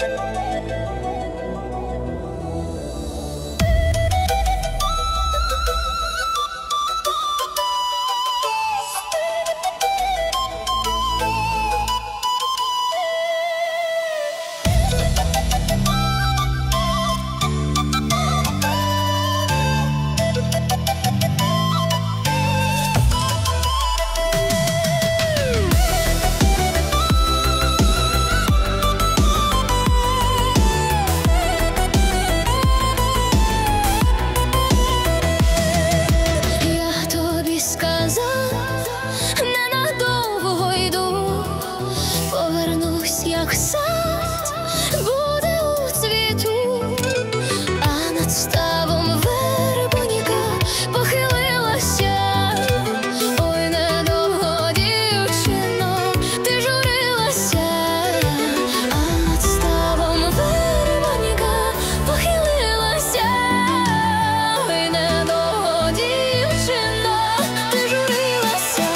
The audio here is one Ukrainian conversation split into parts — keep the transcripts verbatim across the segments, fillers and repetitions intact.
Як сад буде у цвіту, а над ставом вербоніка похилилася. Ой, недовго, дівчино, ти журилася, а над ставом вербоніка похилилася. Ой, недовго, дівчино, ти журилася.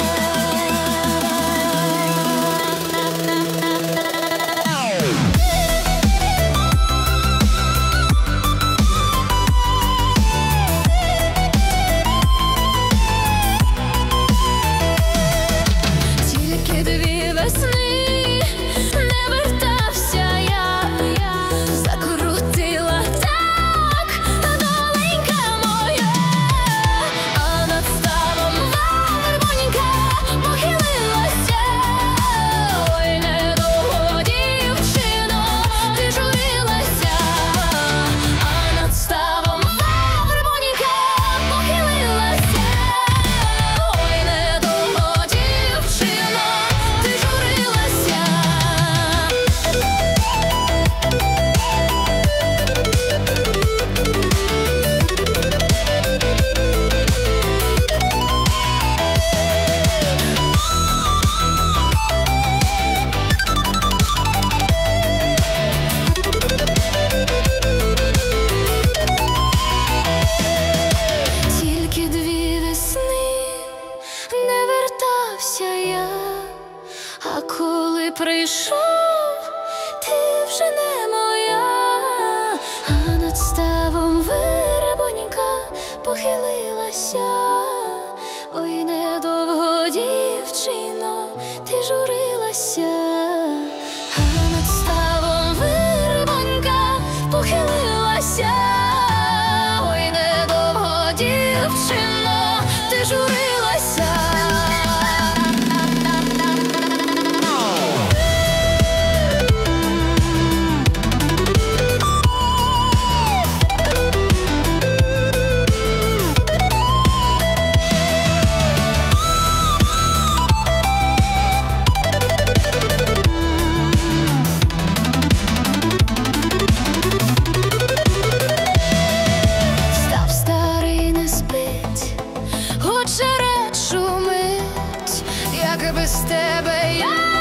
Дві весни не вертався я, закрутила так доленька моя, а над ставом вербоніка похилилася. Ой, недовго, дівчино, ти журилася, а над ставом вербоніка похилилася. Ой, недовго, дівчино, а коли прийшов, ти вже не моя, а над ставом вербоніка похилилася. Ой, недовго, дівчино, ти журилася, а над ставом вербоніка похилилася. Ой, недовго, дівчино, ти журилася. Очерет шумить, як без тебе я